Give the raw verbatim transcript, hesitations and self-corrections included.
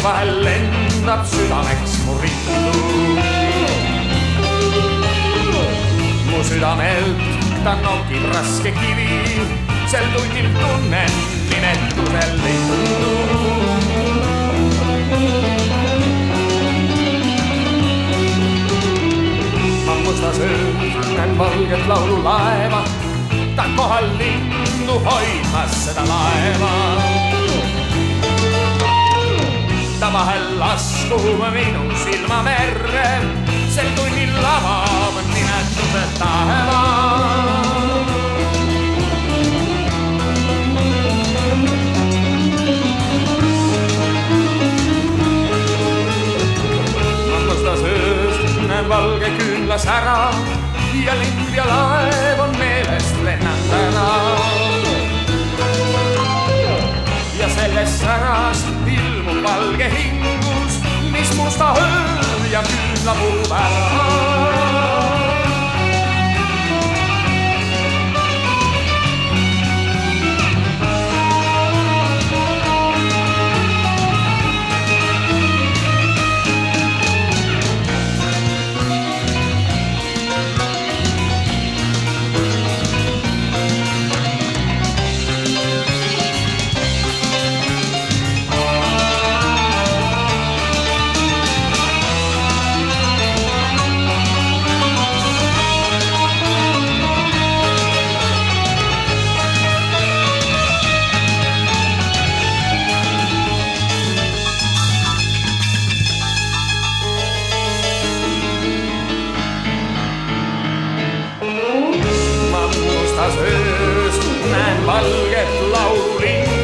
vahel lendab südameks mu rindu. Mu südamelt ta nokib raske kivi, sel tunnil tunnen nimetusel lindu. Ma mustas öös näen valget laululaeva, ta kohal linnu hoidmas seda laeva. Ta vahel laskub minu silma merre, sel tunnil lavab nimetuse taeva. Ma mustas öös näen valge küünlas ära ja lind ja laev on meelest lennanud ära. Ja selles säras ilmub valge hingus, mis musta ööl ja küünlapuu ära. Ööst näen valget laulin